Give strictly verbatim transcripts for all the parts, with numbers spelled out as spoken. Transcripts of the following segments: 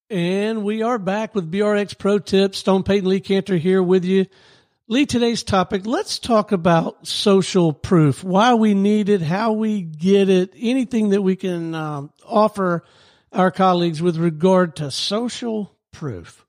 And we are back with B R X Pro Tips. Stone Payton Lee Cantor here with you. Lee, today's topic, let's talk about social proof, why we need it, how we get it, anything that we can um, offer our colleagues with regard to social proof.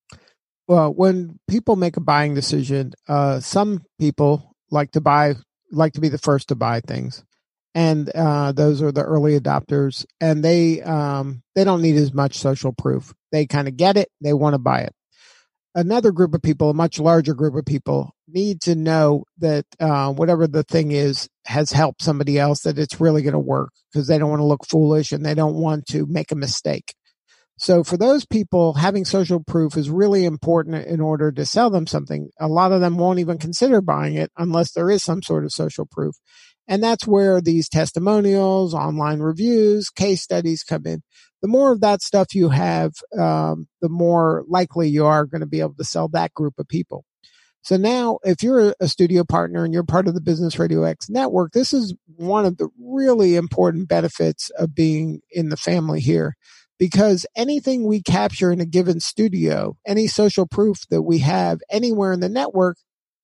Well, when people make a buying decision, uh, some people like to buy, like to be the first to buy things. And uh, those are the early adopters, and they um, they don't need as much social proof. They kind of get it. They want to buy it. Another group of people, a much larger group of people, need to know that uh, whatever the thing is has helped somebody else, that it's really going to work, because they don't want to look foolish and they don't want to make a mistake. So for those people, having social proof is really important in order to sell them something. A lot of them won't even consider buying it unless there is some sort of social proof. And that's where these testimonials, online reviews, case studies come in. The more of that stuff you have, um, the more likely you are going to be able to sell that group of people. So now, if you're a studio partner and you're part of the Business Radio X network, this is one of the really important benefits of being in the family here. Because anything we capture in a given studio, any social proof that we have anywhere in the network,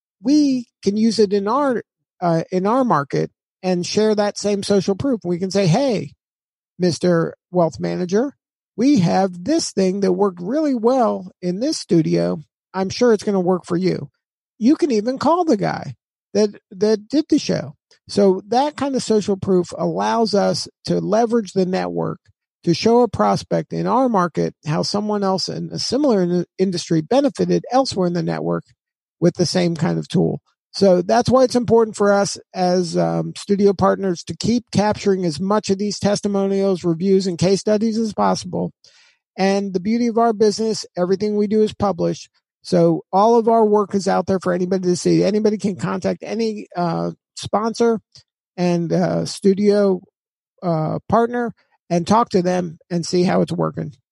we can use it in our uh, in our market and share that same social proof. We can say, hey, Mister Wealth Manager, we have this thing that worked really well in this studio. I'm sure it's going to work for you. You can even call the guy that that did the show. So that kind of social proof allows us to leverage the network to show a prospect in our market how someone else in a similar in- industry benefited elsewhere in the network with the same kind of tool. So that's why it's important for us as um, studio partners to keep capturing as much of these testimonials, reviews, and case studies as possible. And the beauty of our business, everything we do is published. So all of our work is out there for anybody to see. Anybody can contact any uh, sponsor and uh, studio uh, partner and talk to them and see how it's working.